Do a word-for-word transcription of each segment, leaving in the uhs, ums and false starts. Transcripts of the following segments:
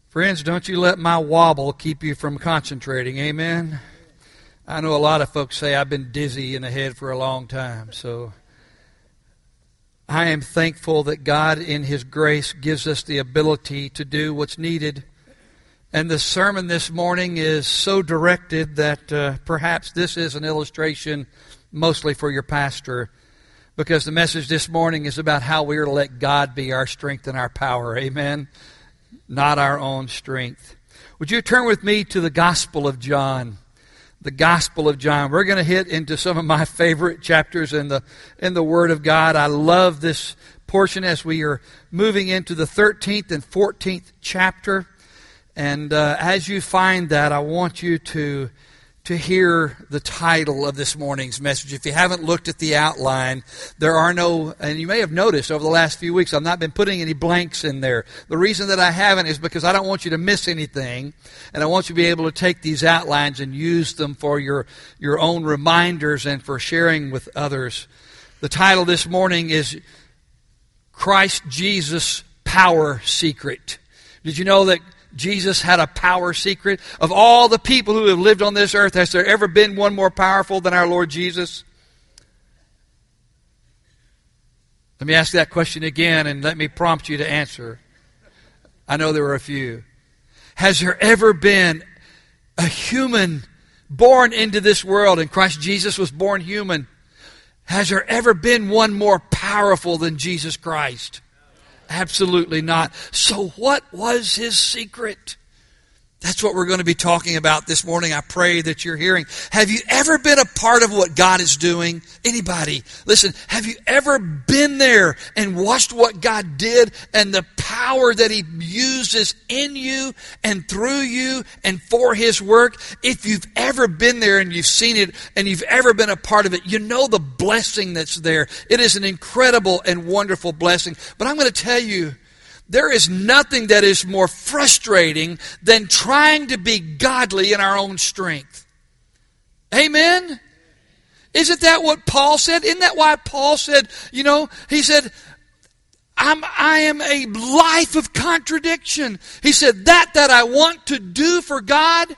Friends, don't you let my wobble keep you from concentrating. Amen? I know a lot of folks say I've been dizzy in the head for a long time. So I am thankful that God in His grace gives us the ability to do what's needed. And the sermon this morning is so directed that uh, perhaps this is an illustration mostly for your pastor, because the message this morning is about how we are to let God be our strength and our power. Amen? Not our own strength. Would you turn with me to the Gospel of John? The Gospel of John. We're going to hit into some of my favorite chapters in the in the Word of God. I love this portion as we are moving into the thirteenth and fourteenth chapter. And uh, as you find that, I want you to to hear the title of this morning's message. If you haven't looked at the outline, there are no, and you may have noticed over the last few weeks, I've not been putting any blanks in there. The reason that I haven't is because I don't want you to miss anything, and I want you to be able to take these outlines and use them for your, your own reminders and for sharing with others. The title this morning is Christ Jesus Power Secret. Did you know that Jesus had a power secret? Of all the people who have lived on this earth, has there ever been one more powerful than our Lord Jesus? Let me ask that question again and let me prompt you to answer. I know there were a few. Has there ever been a human born into this world, and Christ Jesus was born human? Has there ever been one more powerful than Jesus Christ? Absolutely not. So what was His secret? That's what we're going to be talking about this morning. I pray that you're hearing. Have you ever been a part of what God is doing? Anybody? Listen, have you ever been there and watched what God did and the power that He uses in you and through you and for His work? If you've ever been there and you've seen it and you've ever been a part of it, you know the blessing that's there. It is an incredible and wonderful blessing. But I'm going to tell you, there is nothing that is more frustrating than trying to be godly in our own strength. Amen? Isn't that what Paul said? Isn't that why Paul said, you know, he said, I'm, I am a life of contradiction. He said, that that I want to do for God,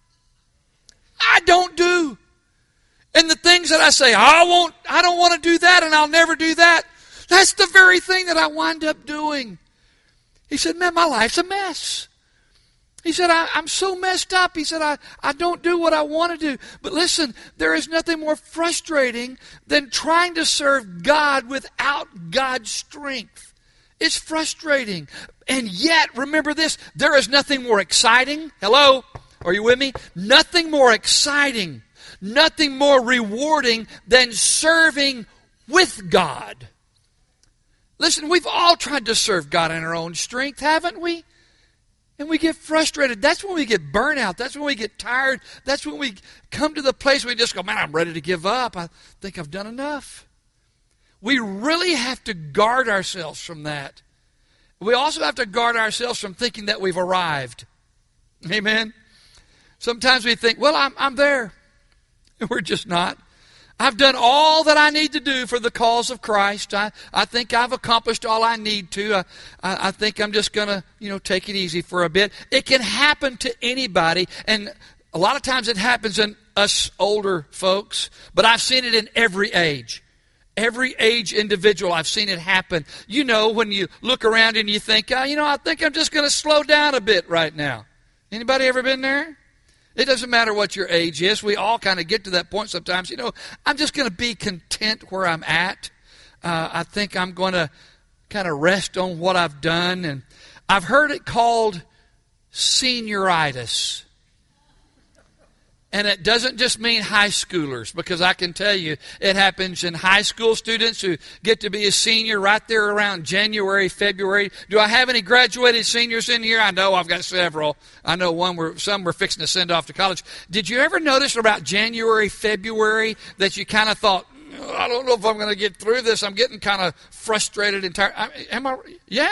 I don't do. And the things that I say, I won't, I don't want to do that and I'll never do that, that's the very thing that I wind up doing. He said, man, my life's a mess. He said, I, I'm so messed up. He said, I, I don't do what I want to do. But listen, there is nothing more frustrating than trying to serve God without God's strength. It's frustrating. And yet, remember this, there is nothing more exciting. Hello? Are you with me? Nothing more exciting, nothing more rewarding than serving with God. Listen, we've all tried to serve God in our own strength, haven't we? And we get frustrated. That's when we get burnout. That's when we get tired. That's when we come to the place where we just go, man, I'm ready to give up. I think I've done enough. We really have to guard ourselves from that. We also have to guard ourselves from thinking that we've arrived. Amen? Sometimes we think, well, I'm, I'm there. And we're just not. I've done all that I need to do for the cause of Christ. I, I think I've accomplished all I need to. I, I, I think I'm just going to, you know, take it easy for a bit. It can happen to anybody, and a lot of times it happens in us older folks, but I've seen it in every age. Every age individual, I've seen it happen. You know, when you look around and you think, oh, you know, I think I'm just going to slow down a bit right now. Anybody ever been there? It doesn't matter what your age is. We all kind of get to that point sometimes. You know, I'm just going to be content where I'm at. Uh, I think I'm going to kind of rest on what I've done. And I've heard it called senioritis. And it doesn't just mean high schoolers, because I can tell you it happens in high school students who get to be a senior right there around January, February. Do I have any graduated seniors in here? I know I've got several. I know one we're, some we're fixing to send off to college. Did you ever notice about January, February that you kind of thought, I don't know if I'm going to get through this. I'm getting kind of frustrated and tired. I, am I? Yeah.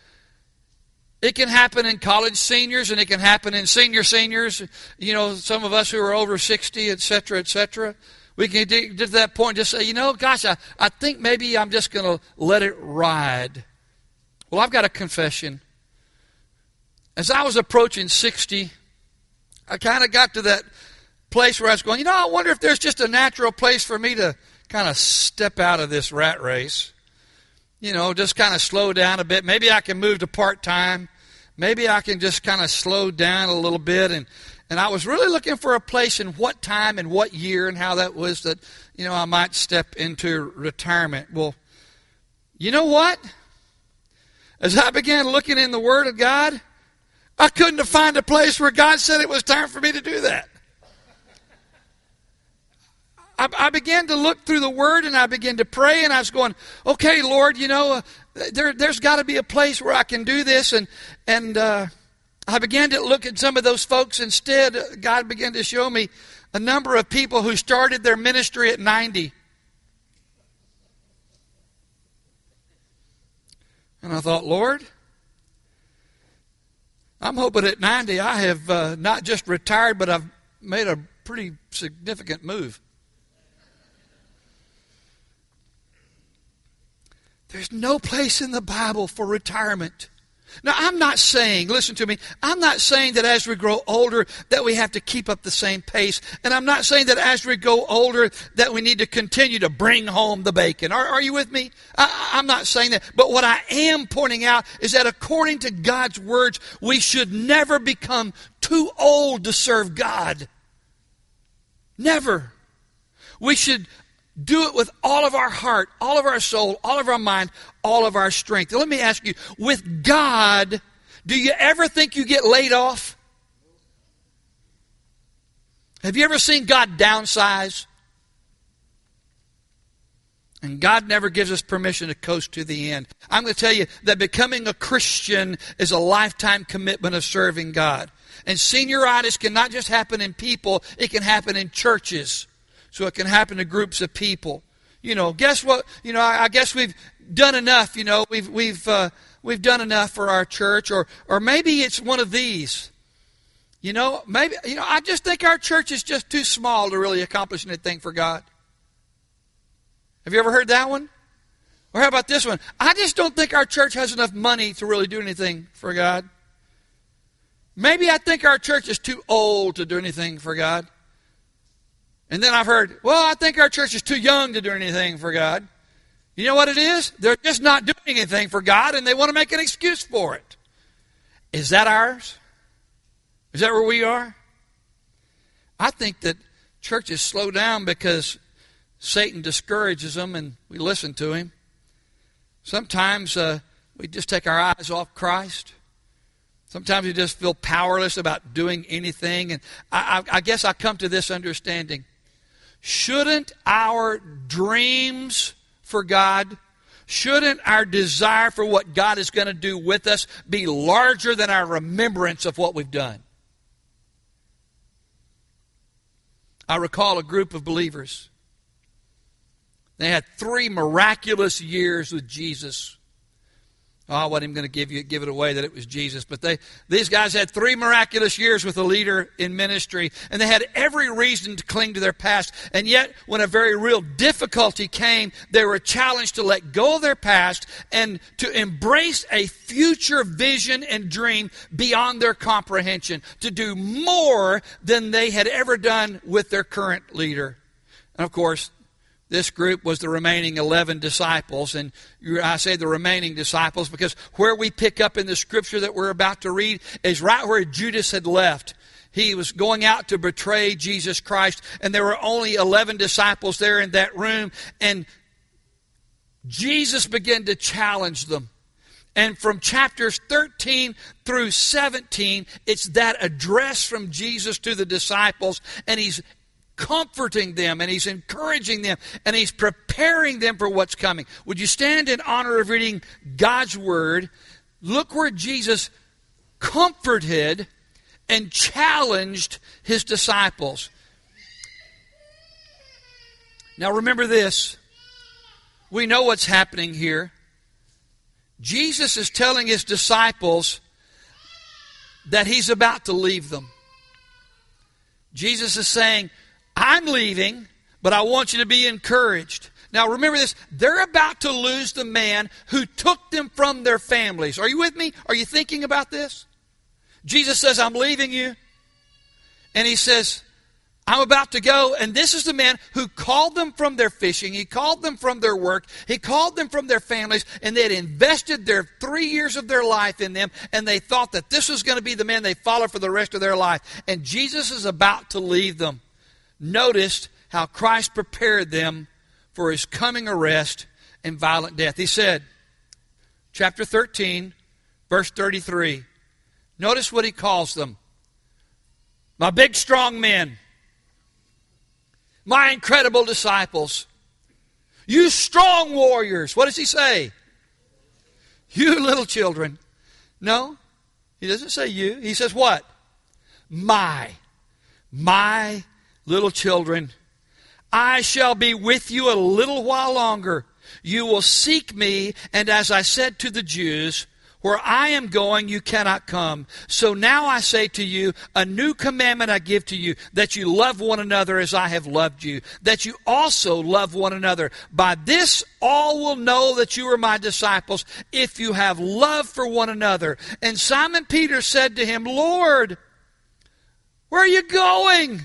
It can happen in college seniors, and it can happen in senior seniors. You know, some of us who are over sixty, et cetera, et cetera. We can get to that point and just say, you know, gosh, I, I think maybe I'm just going to let it ride. Well, I've got a confession. as I was approaching sixty, I kind of got to that place where I was going, you know, I wonder if there's just a natural place for me to kind of step out of this rat race. You know, just kind of slow down a bit. Maybe I can move to part-time. Maybe I can just kind of slow down a little bit. And, and I was really looking for a place in what time and what year and how that was that, you know, I might step into retirement. Well, you know what? As I began looking in the Word of God, I couldn't find a place where God said it was time for me to do that. I, I began to look through the Word and I began to pray and I was going, okay, Lord, you know, uh, there, there's got to be a place where I can do this. And, and uh, I began to look at some of those folks. Instead, God began to show me a number of people who started their ministry at ninety. And I thought, Lord, I'm hoping at ninety I have uh, not just retired, but I've made a pretty significant move. There's no place in the Bible for retirement. Now, I'm not saying, listen to me, I'm not saying that as we grow older that we have to keep up the same pace. And I'm not saying that as we go older that we need to continue to bring home the bacon. Are, are you with me? I, I'm not saying that. But what I am pointing out is that according to God's words, we should never become too old to serve God. Never. We should do it with all of our heart, all of our soul, all of our mind, all of our strength. Now, let me ask you, with God, do you ever think you get laid off? Have you ever seen God downsize? And God never gives us permission to coast to the end. I'm going to tell you that becoming a Christian is a lifetime commitment of serving God. And senioritis can not just happen in people, it can happen in churches. So it can happen to groups of people. You know, guess what? You know, I, I guess we've done enough. You know, we've we've uh, we've done enough for our church, or or maybe it's one of these. You know, maybe you know. I just think our church is just too small to really accomplish anything for God. Have you ever heard that one? Or how about this one? I just don't think our church has enough money to really do anything for God. Maybe I think our church is too old to do anything for God. And then I've heard, well, I think our church is too young to do anything for God. You know what it is? They're just not doing anything for God, and they want to make an excuse for it. Is that ours? Is that where we are? I think that churches slow down because Satan discourages them, and we listen to him. Sometimes uh, we just take our eyes off Christ. Sometimes we just feel powerless about doing anything. And I, I, I guess I come to this understanding. Shouldn't our dreams for God, shouldn't our desire for what God is going to do with us be larger than our remembrance of what we've done? I recall a group of believers. They had three miraculous years with Jesus. Oh, I wasn't even going to give you give it away that it was Jesus. But they these guys had three miraculous years with a leader in ministry. And they had every reason to cling to their past. And yet, when a very real difficulty came, they were challenged to let go of their past and to embrace a future vision and dream beyond their comprehension. To do more than they had ever done with their current leader. And of course, this group was the remaining eleven disciples. And I say the remaining disciples because where we pick up in the scripture that we're about to read is right where Judas had left. He was going out to betray Jesus Christ, and there were only eleven disciples there in that room. And Jesus began to challenge them. And from chapters thirteen through seventeen, it's that address from Jesus to the disciples, and he's comforting them, and he's encouraging them, and he's preparing them for what's coming. Would you stand in honor of reading God's Word? Look where Jesus comforted and challenged his disciples. Now remember this. We know what's happening here. Jesus is telling his disciples that he's about to leave them. Jesus is saying, I'm leaving, but I want you to be encouraged. Now remember this, they're about to lose the man who took them from their families. Are you with me? Are you thinking about this? Jesus says, I'm leaving you. And he says, I'm about to go. And this is the man who called them from their fishing. He called them from their work. He called them from their families. And they had invested their three years of their life in them. And they thought that this was going to be the man they followed for the rest of their life. And Jesus is about to leave them. Notice how Christ prepared them for his coming arrest and violent death. He said, chapter thirteen, verse thirty-three. Notice what he calls them. My big strong men. My incredible disciples. You strong warriors. What does he say? You little children. No, he doesn't say you. He says what? My. My little children. I shall be with you a little while longer. You will seek me, and as I said to the Jews, where I am going, you cannot come. So now I say to you, a new commandment I give to you, that you love one another as I have loved you, that you also love one another. By this all will know that you are my disciples, if you have love for one another. And Simon Peter said to him, Lord, where are you going?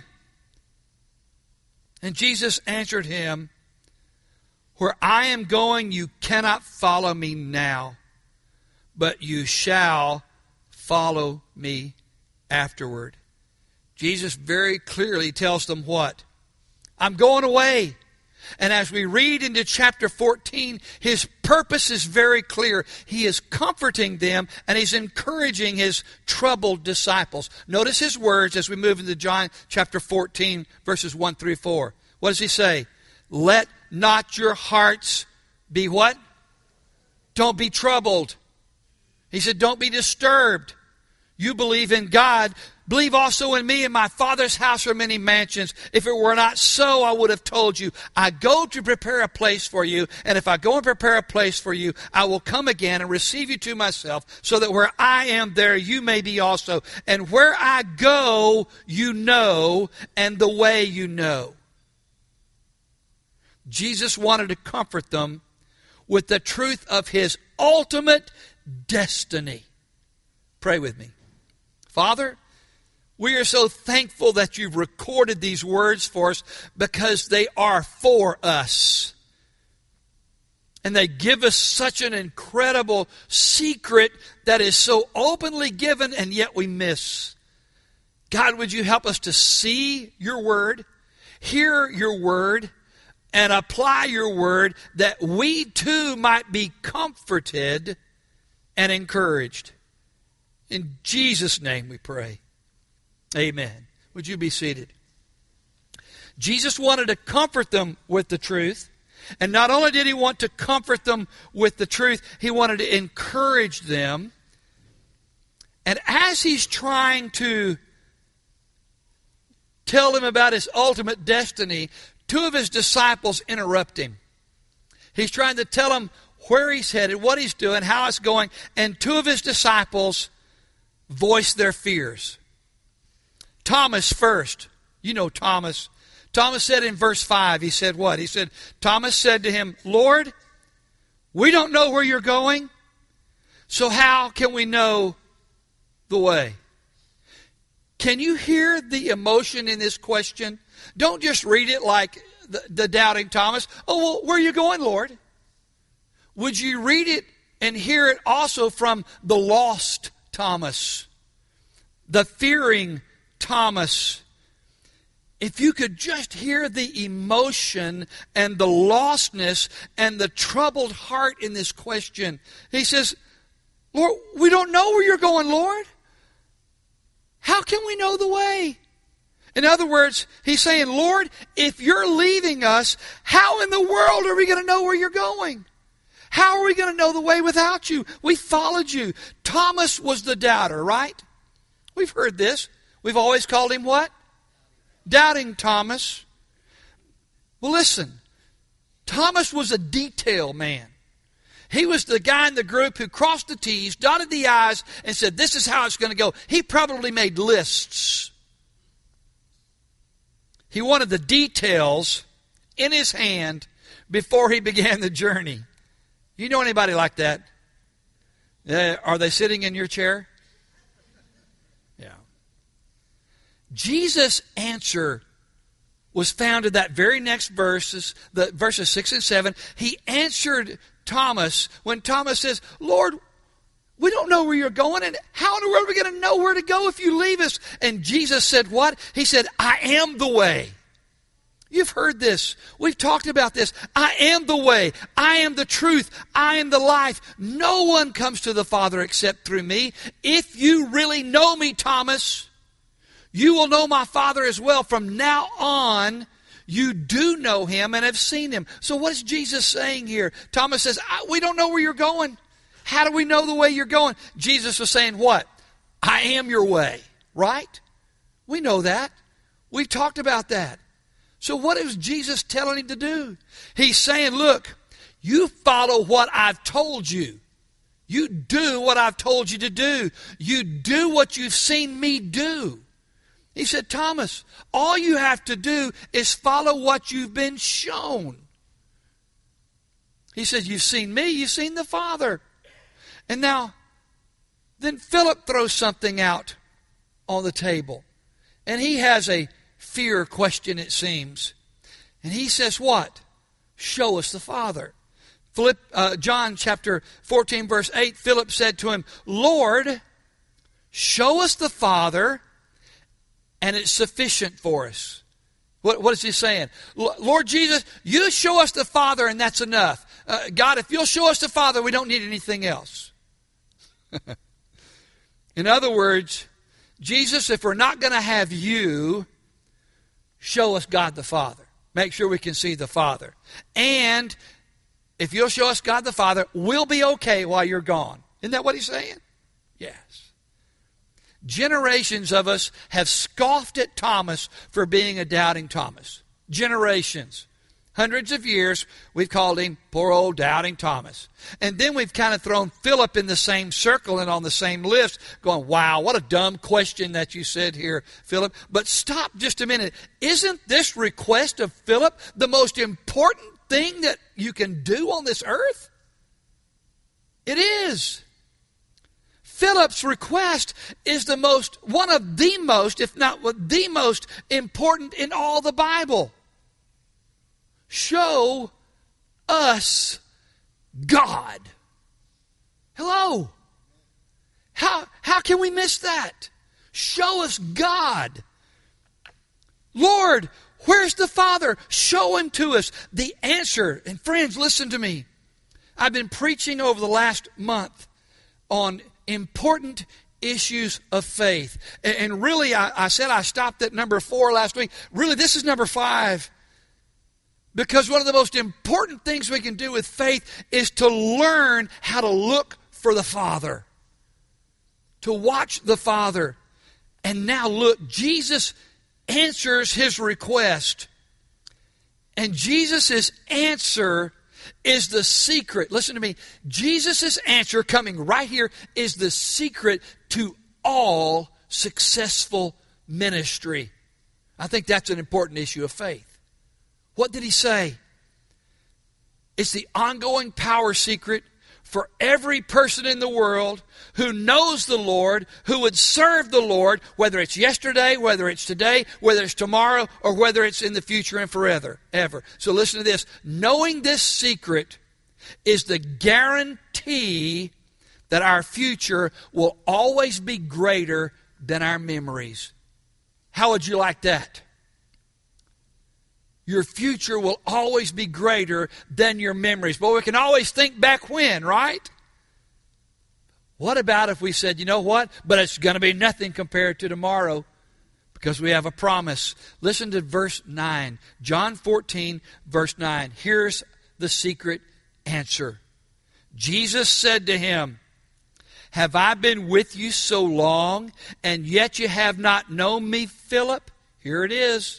And Jesus answered him, where I am going, you cannot follow me now, but you shall follow me afterward. Jesus very clearly tells them what? I'm going away. And as we read into chapter fourteen, his purpose is very clear. He is comforting them and he's encouraging his troubled disciples. Notice his words as we move into John chapter fourteen, verses one through four. What does he say? Let not your hearts be what? Don't be troubled. He said, don't be disturbed. You believe in God. Believe also in me. In my Father's house are many mansions. If it were not so, I would have told you. I go to prepare a place for you. And if I go and prepare a place for you, I will come again and receive you to myself, so that where I am, there you may be also. And where I go, you know, and the way you know. Jesus wanted to comfort them with the truth of his ultimate destiny. Pray with me. Father, we are so thankful that you've recorded these words for us, because they are for us. And they give us such an incredible secret that is so openly given, and yet we miss. God, would you help us to see your word, hear your word, and apply your word, that we too might be comforted and encouraged. In Jesus' name we pray. Amen. Would you be seated? Jesus wanted to comfort them with the truth. And not only did he want to comfort them with the truth, he wanted to encourage them. And as he's trying to tell them about his ultimate destiny, two of his disciples interrupt him. He's trying to tell them where he's headed, what he's doing, how it's going, and two of his disciples voice their fears. Thomas first. You know Thomas. Thomas said in verse five, he said what? He said, Thomas said to him, Lord, we don't know where you're going, so how can we know the way? Can you hear the emotion in this question? Don't just read it like the, the doubting Thomas. Oh, well, where are you going, Lord? Would you read it and hear it also from the lost Thomas, the fearing Thomas? If you could just hear the emotion and the lostness and the troubled heart in this question. He says, Lord, we don't know where you're going, Lord. How can we know the way? In other words, he's saying, Lord, if you're leaving us, how in the world are we going to know where you're going? How are we going to know the way without you? We followed you. Thomas was the doubter, right? We've heard this. We've always called him what? Doubting Thomas. Well, listen. Thomas was a detail man. He was the guy in the group who crossed the T's, dotted the I's, and said, this is how it's going to go. He probably made lists. He wanted the details in his hand before he began the journey. You know anybody like that? Uh, are they sitting in your chair? Yeah. Jesus' answer was found in that very next verses, the verses six and seven. He answered Thomas when Thomas says, Lord, we don't know where you're going, and how in the world are we going to know where to go if you leave us? And Jesus said what? He said, I am the way. You've heard this. We've talked about this. I am the way. I am the truth. I am the life. No one comes to the Father except through me. If you really know me, Thomas, you will know my Father as well. From now on, you do know him and have seen him. So what is Jesus saying here? Thomas says, we don't know where you're going. How do we know the way you're going? Jesus was saying what? I am your way, right? We know that. We've talked about that. So what is Jesus telling him to do? He's saying, look, you follow what I've told you. You do what I've told you to do. You do what you've seen me do. He said, Thomas, all you have to do is follow what you've been shown. He said, you've seen me, you've seen the Father. And now, then Philip throws something out on the table. And he has a fear question, it seems. And he says what? Show us the Father. Philip, uh, John chapter fourteen, verse eight, Philip said to him, Lord, show us the Father, and it's sufficient for us. What, what is he saying? Lord Jesus, you show us the Father, and that's enough. Uh, God, if you'll show us the Father, we don't need anything else. In other words, Jesus, if we're not going to have you, show us God the Father. Make sure we can see the Father. And if you'll show us God the Father, we'll be okay while you're gone. Isn't that what he's saying? Yes. Generations of us have scoffed at Thomas for being a doubting Thomas. Generations. Hundreds of years, we've called him poor old doubting Thomas. And then we've kind of thrown Philip in the same circle and on the same list, going, wow, what a dumb question that you said here, Philip. But stop just a minute. Isn't this request of Philip the most important thing that you can do on this earth? It is. Philip's request is the most, one of the most, if not the most important in all the Bible. Show us God. Hello. How, how can we miss that? Show us God. Lord, where's the Father? Show him to us. The answer, and friends, listen to me. I've been preaching over the last month on important issues of faith. And, and really, I, I said I stopped at number four last week. Really, this is number five. Because one of the most important things we can do with faith is to learn how to look for the Father. To watch the Father. And now look, Jesus answers his request. And Jesus' answer is the secret. Listen to me. Jesus' answer coming right here is the secret to all successful ministry. I think that's an important issue of faith. What did he say? It's the ongoing power secret for every person in the world who knows the Lord, who would serve the Lord, whether it's yesterday, whether it's today, whether it's tomorrow, or whether it's in the future and forever, ever. So listen to this. Knowing this secret is the guarantee that our future will always be greater than our memories. How would you like that? Your future will always be greater than your memories. But we can always think back when, right? What about if we said, you know what? But it's going to be nothing compared to tomorrow because we have a promise. Listen to verse nine. John fourteen, verse nine. Here's the secret answer. Jesus said to him, have I been with you so long, and yet you have not known me, Philip? Here it is.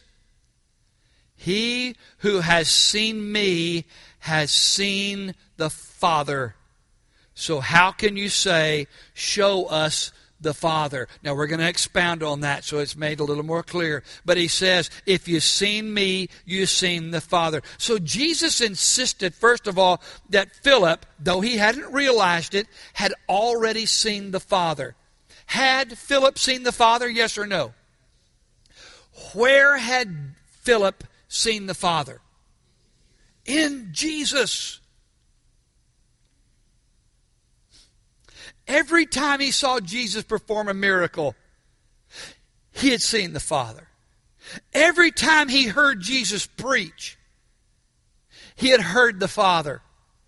He who has seen me has seen the Father. So how can you say, show us the Father? Now we're going to expound on that so it's made a little more clear. But he says, if you've seen me, you've seen the Father. So Jesus insisted, first of all, that Philip, though he hadn't realized it, had already seen the Father. Had Philip seen the Father? Yes or no? Where had Philip seen the Father? In Jesus. Every time he saw Jesus perform a miracle, he had seen the Father. Every time he heard Jesus preach, he had heard the Father.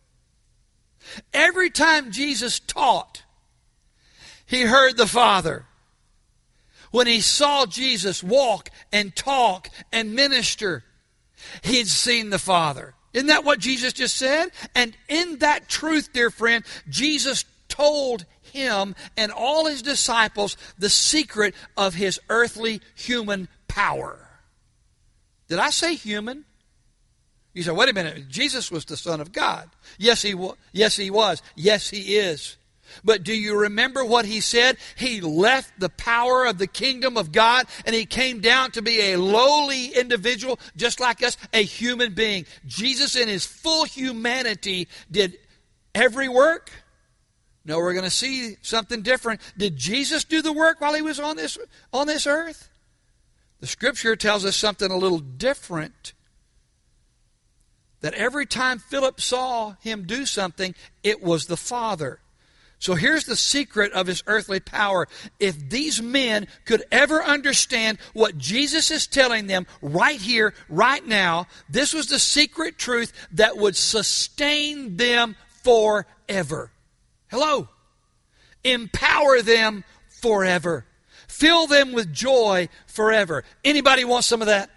Every time Jesus taught, he heard the Father. When he saw Jesus walk and talk and minister, he had seen the Father. Isn't that what Jesus just said? And in that truth, dear friend, Jesus told him and all his disciples the secret of his earthly human power. Did I say human? You say, wait a minute, Jesus was the Son of God. Yes, he was. Yes, he was. Yes, he is. But do you remember what he said? He left the power of the kingdom of God and he came down to be a lowly individual just like us, a human being. Jesus in his full humanity did every work. No, we're going to see something different. Did Jesus do the work while he was on this, on this earth? The Scripture tells us something a little different. That every time Philip saw him do something, it was the Father. So here's the secret of his earthly power. If these men could ever understand what Jesus is telling them right here, right now, this was the secret truth that would sustain them forever. Hello? Empower them forever. Fill them with joy forever. Anybody want some of that?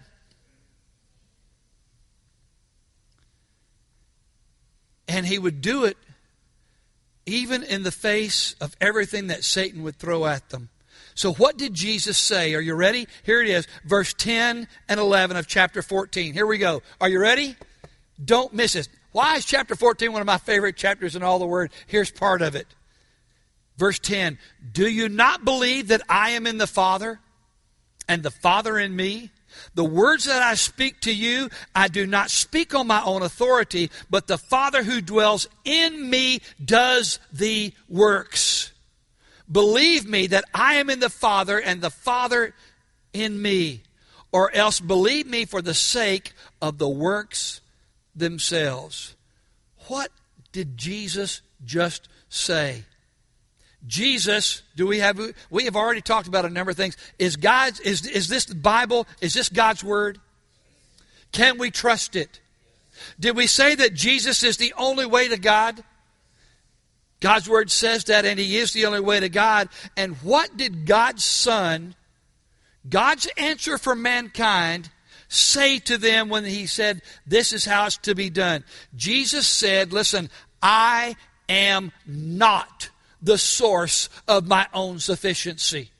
And he would do it even in the face of everything that Satan would throw at them. So what did Jesus say? Are you ready? Here it is, verse ten and eleven of chapter fourteen. Here we go. Are you ready? Don't miss it. Why is chapter fourteen one of my favorite chapters in all the Word? Here's part of it. Verse ten, do you not believe that I am in the Father and the Father in me? The words that I speak to you, I do not speak on my own authority, but the Father who dwells in me does the works. Believe me that I am in the Father and the Father in me, or else believe me for the sake of the works themselves. What did Jesus just say? Jesus, do we have, we have already talked about a number of things. Is God's, is, is this the Bible? Is this God's Word? Can we trust it? Did we say that Jesus is the only way to God? God's Word says that, and He is the only way to God. And what did God's Son, God's answer for mankind, say to them when He said, this is how it's to be done? Jesus said, listen, I am not the source of my own sufficiency.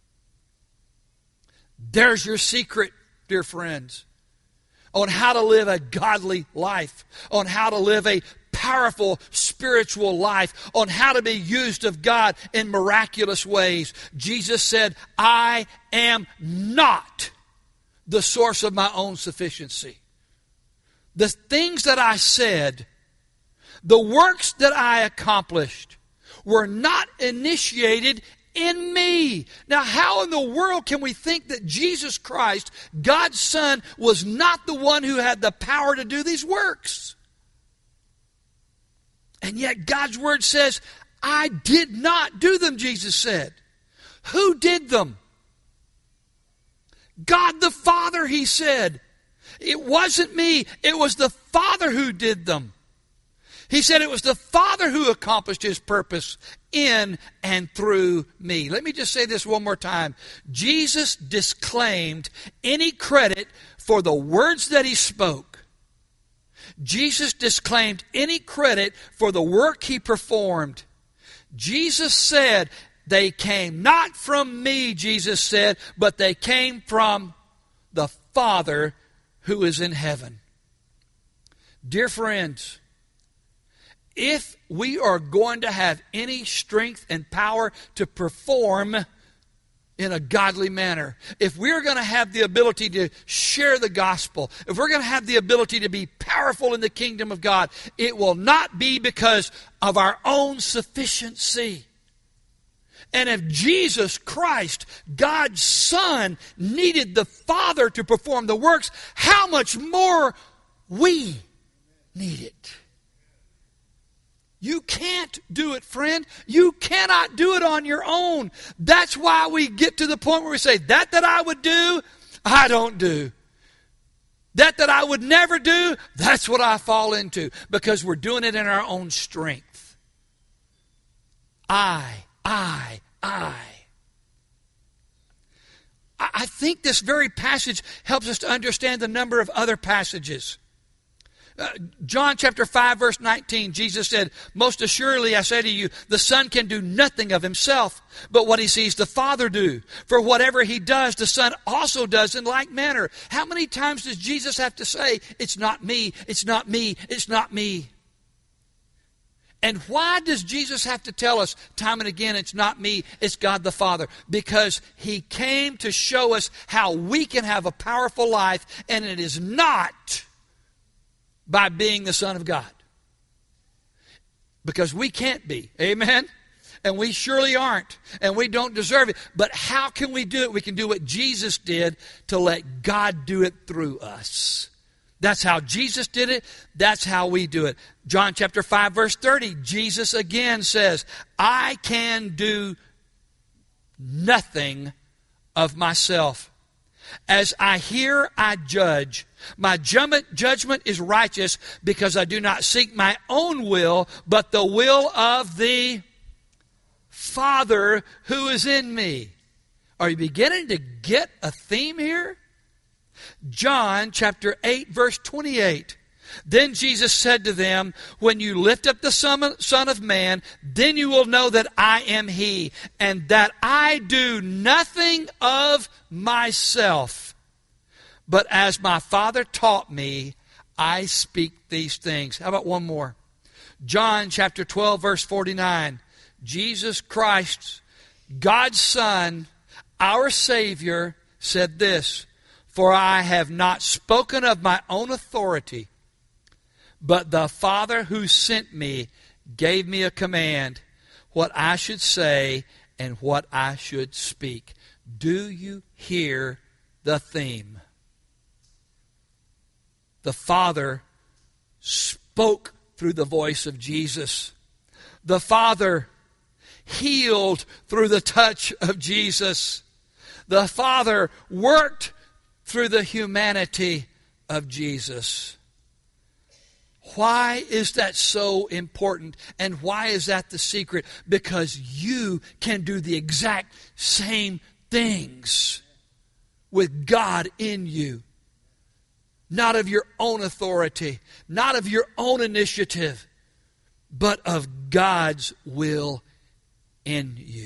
There's your secret, dear friends, on how to live a godly life, on how to live a powerful spiritual life, on how to be used of God in miraculous ways. Jesus said, I am not the source of my own sufficiency. The things that I said, the works that I accomplished, were not initiated in me. Now, how in the world can we think that Jesus Christ, God's Son, was not the one who had the power to do these works? And yet God's Word says, I did not do them, Jesus said. Who did them? God the Father, He said. It wasn't me. It was the Father who did them. He said it was the Father who accomplished His purpose in and through me. Let me just say this one more time. Jesus disclaimed any credit for the words that He spoke. Jesus disclaimed any credit for the work He performed. Jesus said, they came not from me, Jesus said, but they came from the Father who is in heaven. Dear friends, if we are going to have any strength and power to perform in a godly manner, if we're going to have the ability to share the gospel, if we're going to have the ability to be powerful in the kingdom of God, it will not be because of our own sufficiency. And if Jesus Christ, God's Son, needed the Father to perform the works, how much more we need it. You can't do it, friend. You cannot do it on your own. That's why we get to the point where we say, that that I would do, I don't do. That that I would never do, that's what I fall into. Because we're doing it in our own strength. I, I, I. I think this very passage helps us to understand the number of other passages. Uh, John chapter five verse nineteen, Jesus said, most assuredly I say to you, the Son can do nothing of himself, but what he sees the Father do. For whatever he does, the Son also does in like manner. How many times does Jesus have to say, it's not me, it's not me, it's not me? And why does Jesus have to tell us time and again, it's not me, it's God the Father? Because he came to show us how we can have a powerful life, and it is not by being the Son of God. Because we can't be. Amen? And we surely aren't. And we don't deserve it. But how can we do it? We can do what Jesus did to let God do it through us. That's how Jesus did it. That's how we do it. John chapter five verse thirty, Jesus again says, I can do nothing of myself. As I hear, I judge. My judgment is righteous because I do not seek my own will, but the will of the Father who is in me. Are you beginning to get a theme here? John chapter eight verse twenty-eight. Then Jesus said to them, when you lift up the Son of Man, then you will know that I am he, and that I do nothing of myself. But as my Father taught me, I speak these things. How about one more? John chapter twelve verse forty-nine. Jesus Christ, God's Son, our Savior, said this, for I have not spoken of my own authority, but the Father who sent me gave me a command, what I should say and what I should speak. Do you hear the theme? The Father spoke through the voice of Jesus. The Father healed through the touch of Jesus. The Father worked through the humanity of Jesus. Why is that so important? And why is that the secret? Because you can do the exact same things with God in you. Not of your own authority, not of your own initiative, but of God's will in you.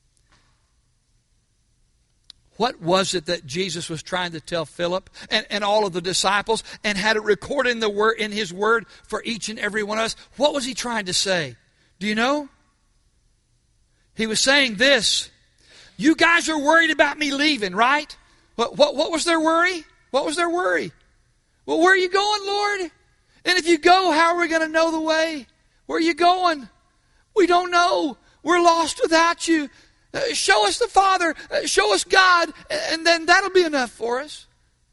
What was it that Jesus was trying to tell Philip and, and all of the disciples, and had it recorded in the word in his word for each and every one of us? What was he trying to say? Do you know? He was saying this. You guys are worried about me leaving, right? What, what, what was their worry? What was their worry? Well, where are you going, Lord? And if you go, how are we going to know the way? Where are you going? We don't know. We're lost without you. Uh, show us the Father. Uh, show us God. And then that'll be enough for us.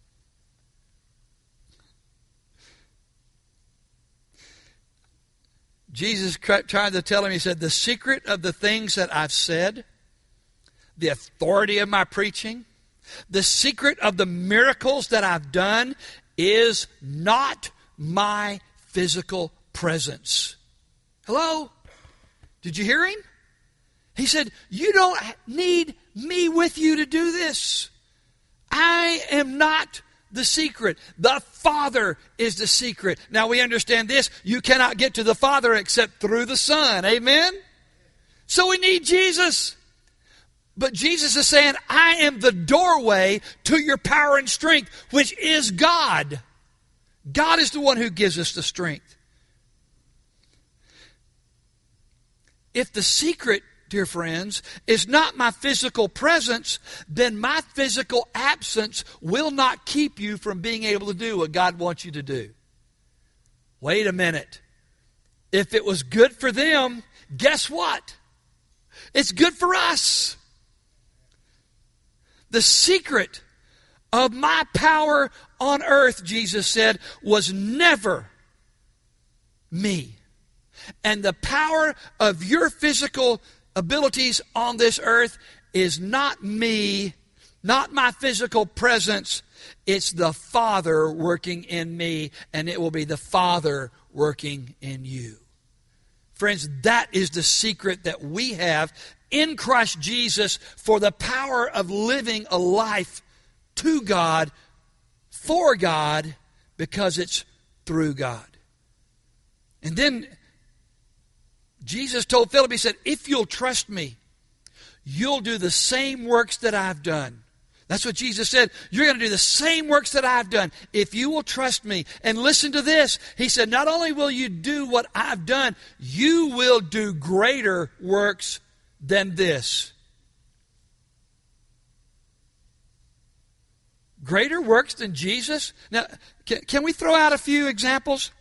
Jesus tried to tell him, he said, the secret of the things that I've said, the authority of my preaching, the secret of the miracles that I've done is not my physical presence. Hello? Did you hear him? He said, you don't need me with you to do this. I am not the secret. The Father is the secret. Now we understand this. You cannot get to the Father except through the Son. Amen? So we need Jesus. But Jesus is saying, I am the doorway to your power and strength, which is God. God is the one who gives us the strength. If the secret, dear friends, is not my physical presence, then my physical absence will not keep you from being able to do what God wants you to do. Wait a minute. If it was good for them, guess what? It's good for us. The secret of my power on earth, Jesus said, was never me. And the power of your physical abilities on this earth is not me, not my physical presence. It's the Father working in me, and it will be the Father working in you. Friends, that is the secret that we have in Christ Jesus for the power of living a life to God, for God, because it's through God. And then Jesus told Philip, he said, if you'll trust me, you'll do the same works that I've done. That's what Jesus said. You're going to do the same works that I've done if you will trust me. And listen to this. He said, not only will you do what I've done, you will do greater works than this. Greater works than Jesus? Now, can, can we throw out a few examples?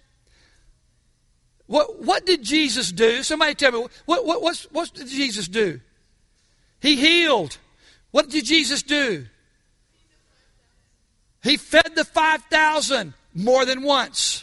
What what did Jesus do? Somebody tell me, what, what, what's, what did Jesus do? He healed. What did Jesus do? He fed the five thousand more than once.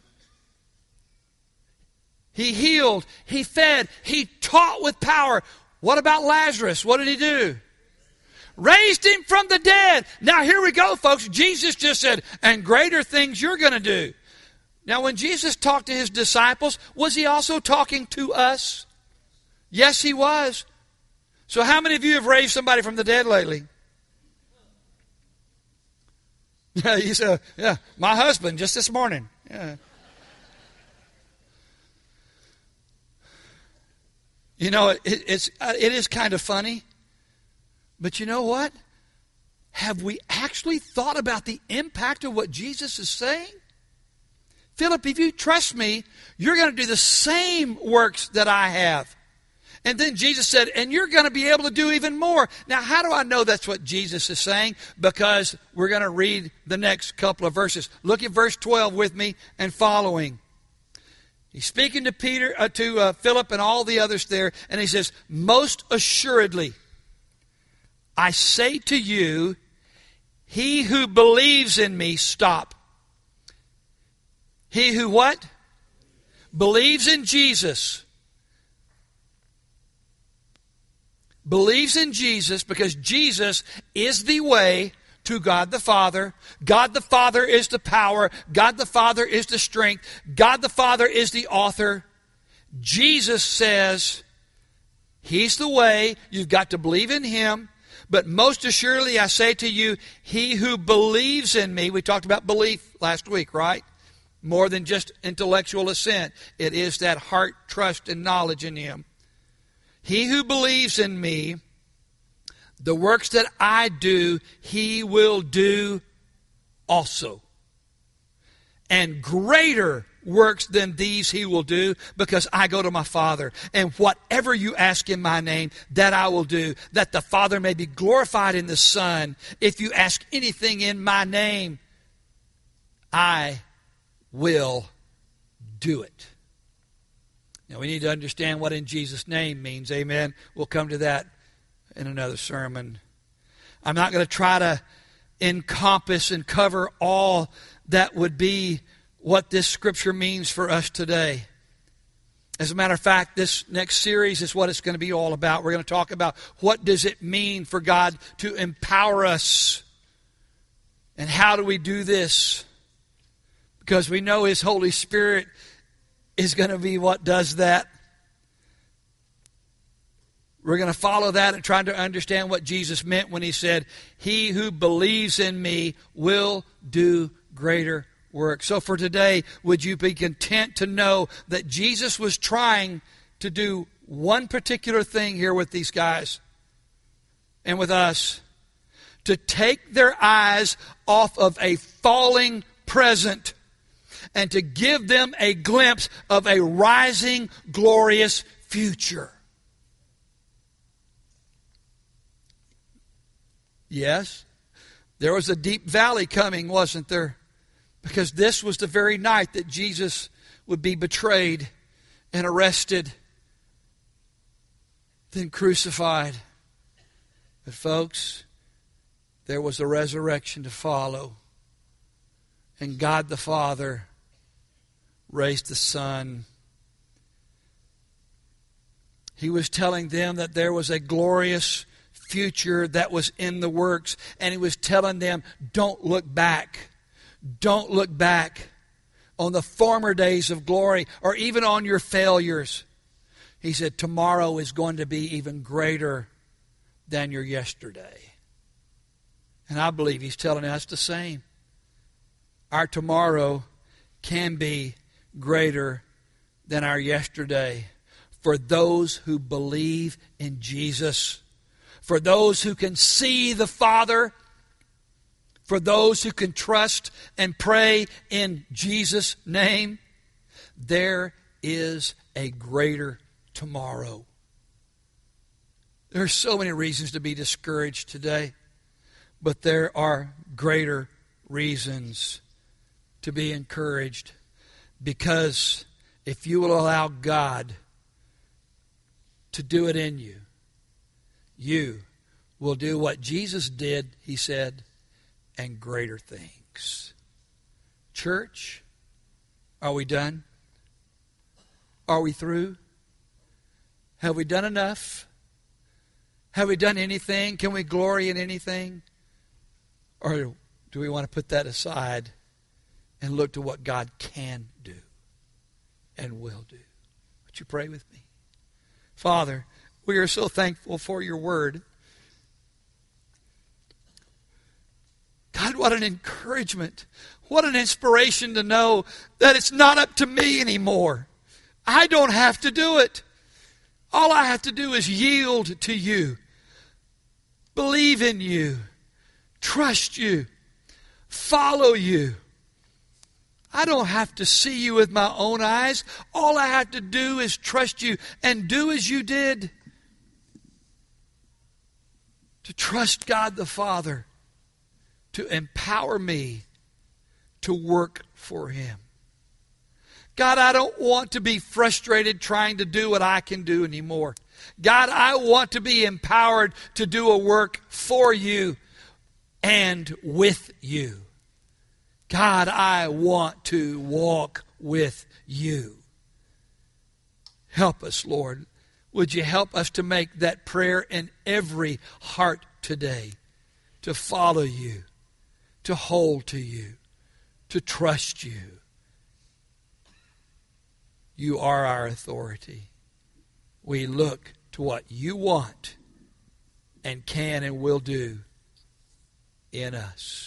He healed. He fed. He taught with power. What about Lazarus? What did he do? Raised him from the dead. Now here we go, folks. Jesus just said, and greater things you're going to do. Now when Jesus talked to his disciples, was he also talking to us? Yes, he was. So how many of you have raised somebody from the dead lately? Yeah, you said, yeah, my husband just this morning. Yeah. You know, it, it's it is kind of funny, but you know what? Have we actually thought about the impact of what Jesus is saying? Philip, if you trust me, you're going to do the same works that I have. And then Jesus said, and you're going to be able to do even more. Now, how do I know that's what Jesus is saying? Because we're going to read the next couple of verses. Look at verse twelve with me and following. He's speaking to Peter, uh, to uh, Philip and all the others there, and he says, most assuredly, I say to you, he who believes in me, stop. He who what? Believes in Jesus. Believes in Jesus because Jesus is the way to God the Father. God the Father is the power. God the Father is the strength. God the Father is the author. Jesus says He's the way. You've got to believe in Him. But most assuredly I say to you, he who believes in me, we talked about belief last week, right? More than just intellectual assent. It is that heart, trust, and knowledge in Him. He who believes in me, the works that I do, he will do also. And greater works than these he will do, because I go to my Father. And whatever you ask in my name, that I will do, that the Father may be glorified in the Son. If you ask anything in my name, I will do it. Now we need to understand what in Jesus' name means. Amen. We'll come to that in another sermon. I'm not going to try to encompass and cover all that would be what this scripture means for us today. As a matter of fact, this next series is what it's going to be all about. We're going to talk about what does it mean for God to empower us, and how do we do this? Because we know His Holy Spirit is going to be what does that. We're going to follow that and try to understand what Jesus meant when He said, he who believes in me will do greater work. So for today, would you be content to know that Jesus was trying to do one particular thing here with these guys and with us? To take their eyes off of a falling present and to give them a glimpse of a rising, glorious future. Yes, there was a deep valley coming, wasn't there? Because this was the very night that Jesus would be betrayed and arrested. then crucified. But folks, there was a resurrection to follow. And God the Father raised the Son. He was telling them that there was a glorious future that was in the works. And He was telling them, don't look back. Don't look back on the former days of glory or even on your failures. He said, tomorrow is going to be even greater than your yesterday. And I believe He's telling us the same. Our tomorrow can be greater than our yesterday for those who believe in Jesus, for those who can see the Father, for those who can trust and pray in Jesus' name. There is a greater tomorrow. There are so many reasons to be discouraged today, but there are greater reasons to be encouraged, because if you will allow God to do it in you, you will do what Jesus did, He said, and greater things. Church, are we done? Are we through? Have we done enough? Have we done anything? Can we glory in anything? Or do we want to put that aside and look to what God can do and will do? Would you pray with me? Father, we are so thankful for your word. God, what an encouragement. What an inspiration to know that it's not up to me anymore. I don't have to do it. All I have to do is yield to you, believe in you, trust you, follow you. I don't have to see you with my own eyes. All I have to do is trust you and do as you did. To trust God the Father to empower me to work for Him. God, I don't want to be frustrated trying to do what I can do anymore. God, I want to be empowered to do a work for you and with you. God, I want to walk with you. Help us, Lord. Would you help us to make that prayer in every heart today, to follow you, to hold to you, to trust you. You are our authority. We look to what you want and can and will do in us.